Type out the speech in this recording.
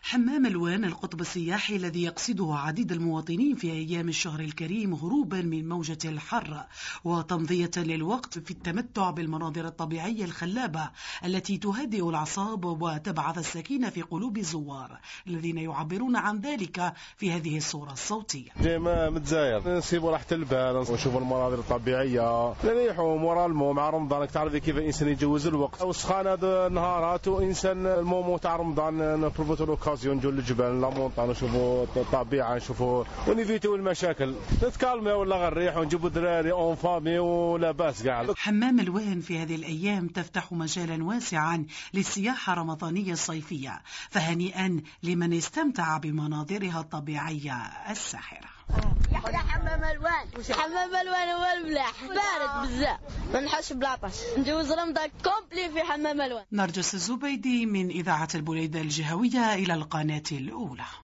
حمام الوان القطب السياحي الذي يقصده عديد المواطنين في أيام الشهر الكريم هروبا من موجة الحر وتمضية للوقت في التمتع بالمناظر الطبيعية الخلابة التي تهدئ الأعصاب وتبعث السكينة في قلوب الزوار الذين يعبرون عن ذلك في هذه الصورة الصوتية. ديما متزاير نسيبوا راحة البال ونشوفوا المناظر الطبيعية نريحوا مورالمو مع رمضان. تعرفي كيف الإنسان يجوز الوقت وسخانة نهارات وإنسان المومو تاع رمضان نبروفيتو لوكازيون نجوا للجبال لا مونطان نشوفوا الطبيعة نشوفوا ونيفيتو المشاكل نتكالمي ولا غنريح ونجيبوا دراري اون فامي ولا باس كاع. حمام الوان في هذه الأيام تفتح مجالا واسعا للسياحة الرمضانية الصيفية، فهنيئا لمن استمتع بمناظرها الطبيعية الساحرة. يحيى حمام الوان. حمام الوان هو الملاح بارد بزاف ما نحسش بلاطش نجوز رمضان كومبلي في حمام الوان. نرجس الزبيدي من إذاعة البليدة الجهوية إلى القناة الأولى.